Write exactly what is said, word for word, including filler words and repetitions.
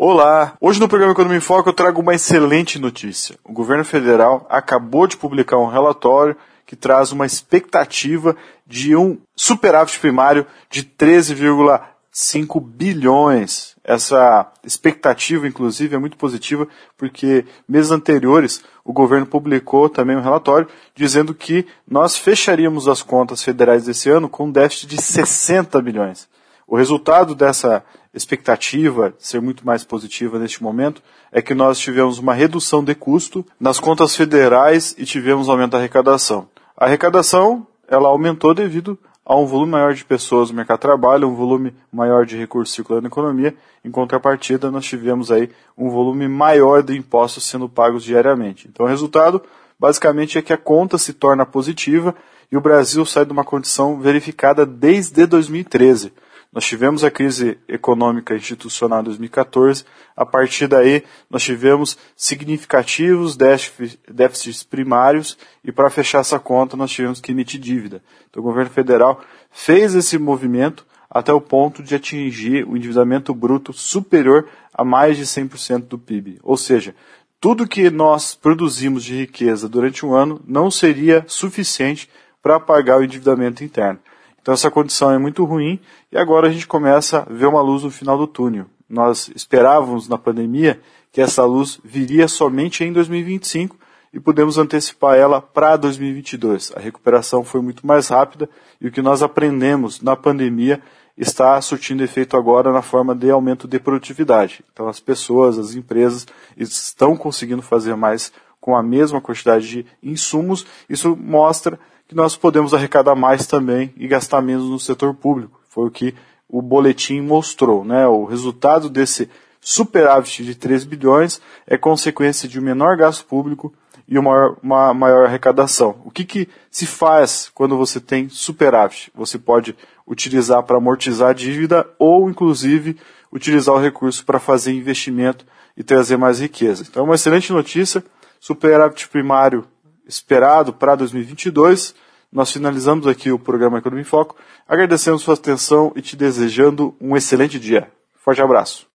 Olá! Hoje no programa Economia em Foco eu trago uma excelente notícia. O governo federal acabou de publicar um relatório que traz uma expectativa de um superávit primário de treze vírgula cinco bilhões. Essa expectativa, inclusive, é muito positiva porque meses anteriores o governo publicou também um relatório dizendo que nós fecharíamos as contas federais desse ano com um déficit de sessenta bilhões. O resultado dessa expectativa ser muito mais positiva neste momento é que nós tivemos uma redução de custo nas contas federais e tivemos aumento da arrecadação. A arrecadação ela aumentou devido a um volume maior de pessoas no mercado de trabalho, um volume maior de recursos circulando na economia. Em contrapartida, nós tivemos aí um volume maior de impostos sendo pagos diariamente. Então, o resultado, basicamente, é que a conta se torna positiva e o Brasil sai de uma condição verificada desde dois mil e treze. Nós tivemos a crise econômica institucional em dois mil e quatorze, a partir daí nós tivemos significativos déficits primários e para fechar essa conta nós tivemos que emitir dívida. Então o governo federal fez esse movimento até o ponto de atingir o endividamento bruto superior a mais de cem por cento do P I B. Ou seja, tudo que nós produzimos de riqueza durante um ano não seria suficiente para pagar o endividamento interno. Então essa condição é muito ruim e agora a gente começa a ver uma luz no final do túnel. Nós esperávamos na pandemia que essa luz viria somente em dois mil e vinte e cinco e podemos antecipar ela para dois mil e vinte e dois. A recuperação foi muito mais rápida e o que nós aprendemos na pandemia está surtindo efeito agora na forma de aumento de produtividade. Então as pessoas, as empresas estão conseguindo fazer mais com a mesma quantidade de insumos. Isso mostra que nós podemos arrecadar mais também e gastar menos no setor público. Foi o que o boletim mostrou, né? O resultado desse superávit de três bilhões é consequência de um menor gasto público e uma maior, uma maior arrecadação. O que, que se faz quando você tem superávit? Você pode utilizar para amortizar a dívida ou, inclusive, utilizar o recurso para fazer investimento e trazer mais riqueza. Então, é uma excelente notícia. Superávit primário esperado para dois mil e vinte e dois. Nós finalizamos aqui o programa Economia em Foco. Agradecemos sua atenção e te desejando um excelente dia. Forte abraço.